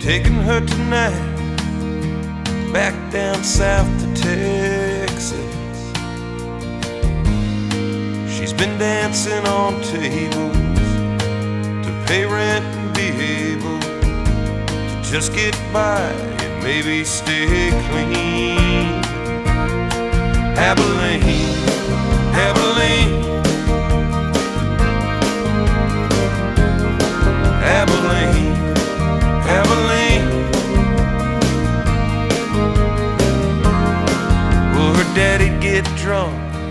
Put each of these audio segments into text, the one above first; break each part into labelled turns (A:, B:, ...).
A: taking her tonight back down south to Texas. She's been dancing on tables to pay rent and be able to just get by and maybe stay clean. Abilene, Abilene, Abilene, Abilene. Well, her daddy'd get drunk,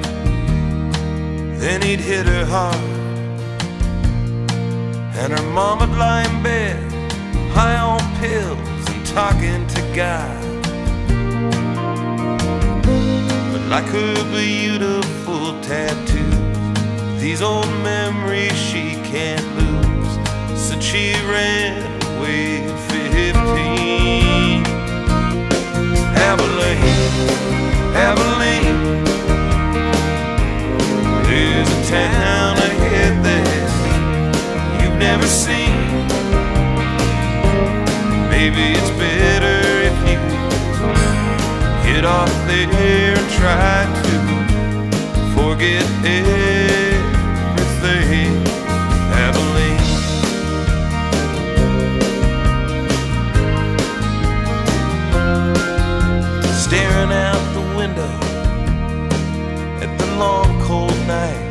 A: then he'd hit her hard, and her moma'd lie in bed, high on pills and talking to God. But like her beautiful tattoos, these old memories she can't lose. Said she ran away at 15. Abilene, Abilene, there's a town ahead that you've never seen. Maybe it's better if you get off there and try to forget everything. Abilene, staring out the window at the long cold night,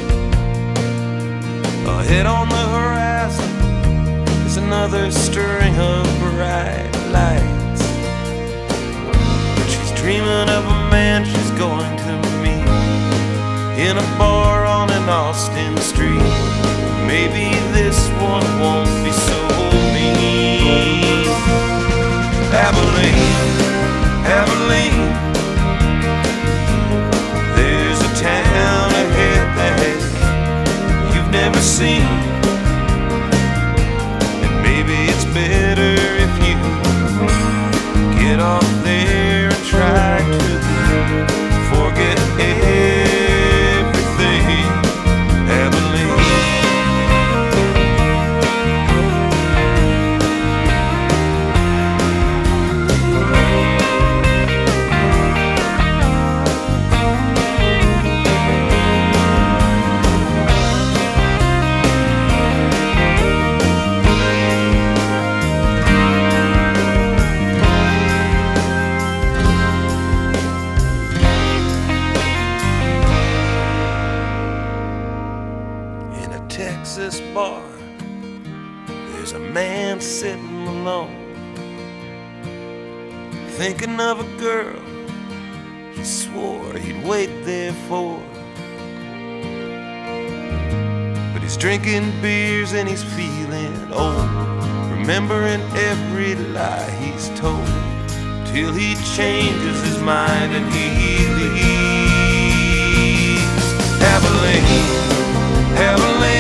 A: ahead on the horizon is another stirring of bright lights. But she's dreaming of a man she's going to meet in a bar on an Austin street. Maybe this one won't be so mean. Abilene, Abilene, there's a town ahead that you've never seen, and maybe it's better if you get off there and try to forget everything. Abilene, Texas bar, there's a man sitting alone, thinking of a girl he swore he'd wait there for. But he's drinking beers and he's feeling old, remembering every lie he's told, till he changes his mind and he leaves. Abilene, Abilene,